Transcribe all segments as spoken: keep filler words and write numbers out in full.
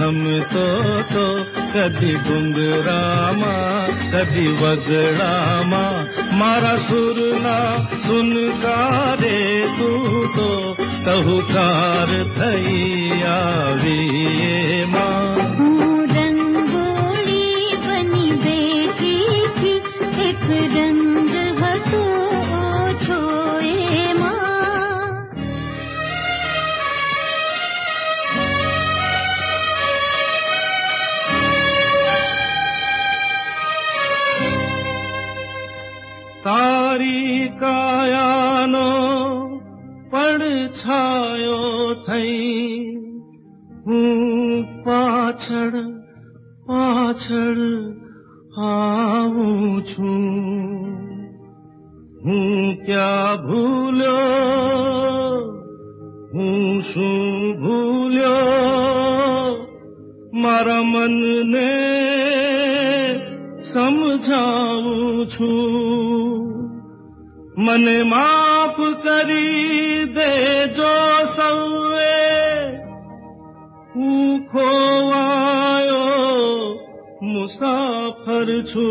घमतो तो कधी घुंगरामा कधी वगडामा मारा सुरना सुनकारे तू तो कहूकार थई आवी मां रंगोली बनी बेटी थी एक रंग हतो छोए मां तारी कायानो પડછાયો થઈ હું પાછળ પાછળ આવું છું હું ક્યાં ભૂલ્યો હું શું ભૂલ્યો મારા મનને સમજાવું છું મને માફ કરી દેજો સૌએ હું ખોવાયો મુસાફર છું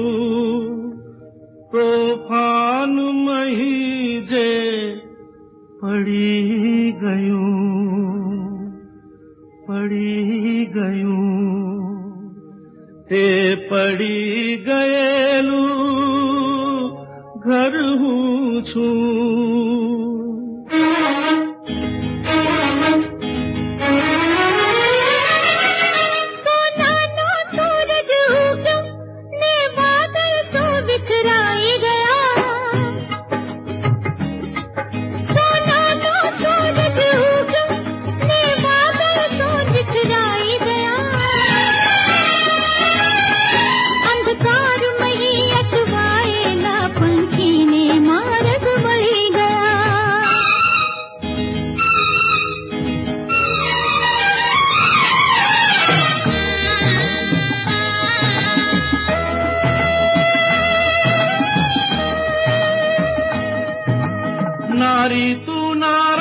તોફાન મહી જે પડી ગયું પડી ગયું તે પડી ગયેલું घर हूँ छू नारी तू ना